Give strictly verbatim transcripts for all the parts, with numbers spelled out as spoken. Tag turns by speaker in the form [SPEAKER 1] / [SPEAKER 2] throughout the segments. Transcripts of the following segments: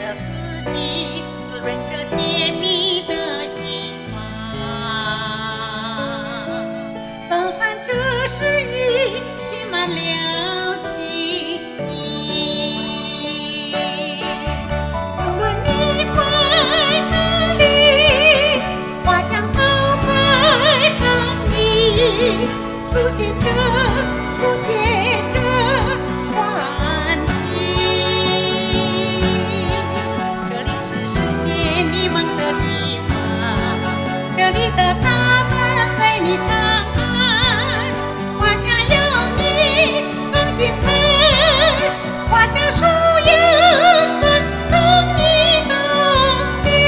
[SPEAKER 1] 的四季，滋润着甜蜜的心房。风寒这诗意，写满了情意。无论你在哪里，花香都在等你，书写着，书写着传奇。这里是书写你梦的地方，这里的他们为你唱爱，花香有你更精彩，花香树影在等你等你。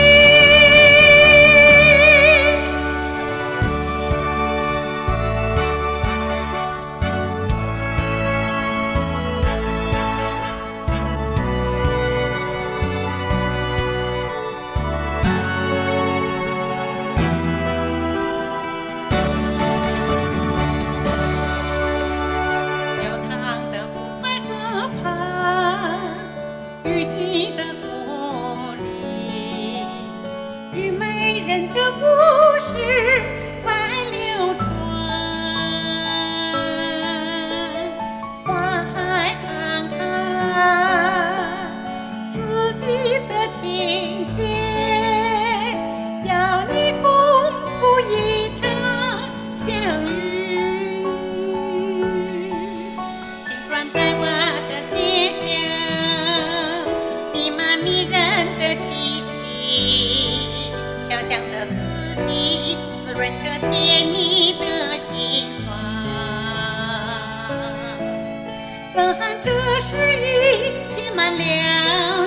[SPEAKER 1] 流淌的湖畔河畔，雨季的茉莉，虞美人的故事在流传。花海看看，四季的情节，要你共赴一场相遇。轻软在我的街巷，弥漫迷人的气息，飘香的四季，滋润着甜蜜的心房。风寒这诗意，写满了